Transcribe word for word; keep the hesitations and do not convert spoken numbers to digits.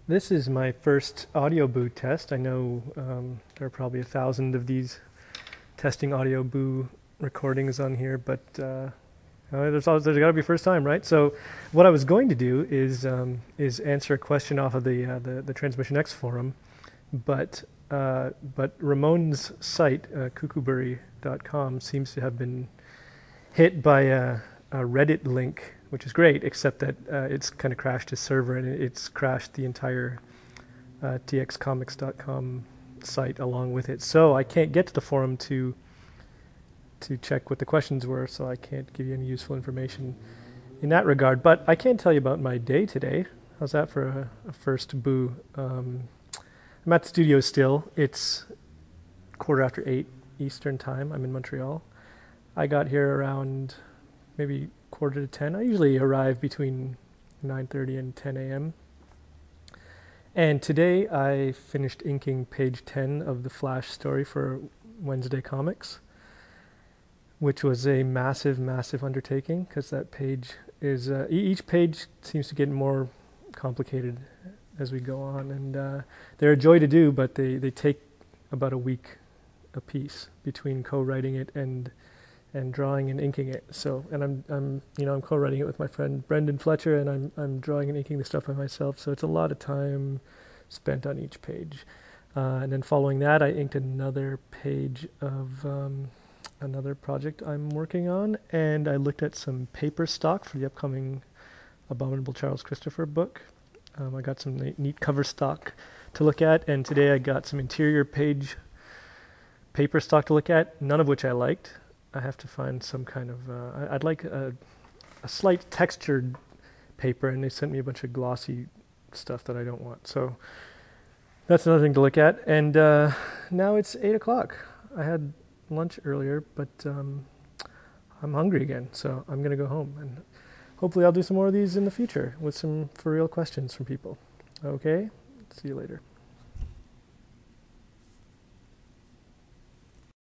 This is my first Audio Boo test. I know um, there are probably a thousand of these testing Audio Boo recordings on here, but uh, uh, there's always, there's got to be first time, right? So what I was going to do is um, is answer a question off of the uh, the, the Transmission X forum, but uh, but Ramon's site, uh, cuckooberry dot com, seems to have been hit by a, a Reddit link, which is great, except that uh, it's kind of crashed his server, and it's crashed the entire uh, t x comics dot com site along with it. So I can't get to the forum to to check what the questions were, so I can't give you any useful information in that regard. But I can tell you about my day today. How's that for a, a first boo? Um, I'm at the studio still. It's quarter after eight Eastern time. I'm in Montreal. I got here around maybe quarter to ten. I usually arrive between nine thirty and ten a.m. And today I finished inking page ten of the Flash story for Wednesday Comics, which was a massive, massive undertaking, because that page is, uh, e- each page seems to get more complicated as we go on, and uh, they're a joy to do, but they, they take about a week a piece between co-writing it and and drawing and inking it. So, and I'm I'm you know I'm co-writing it with my friend Brendan Fletcher, and I'm I'm drawing and inking the stuff by myself. So it's a lot of time spent on each page. Uh, and then following that, I inked another page of um, another project I'm working on, and I looked at some paper stock for the upcoming Abominable Charles Christopher book. Um, I got some neat, neat cover stock to look at, and today I got some interior page paper stock to look at, none of which I liked. I have to find some kind of, uh, I'd like a, a slight textured paper, and they sent me a bunch of glossy stuff that I don't want. So that's another thing to look at. And uh, now it's eight o'clock. I had lunch earlier, but um, I'm hungry again, so I'm going to go home. And hopefully I'll do some more of these in the future with some for real questions from people. Okay? See you later.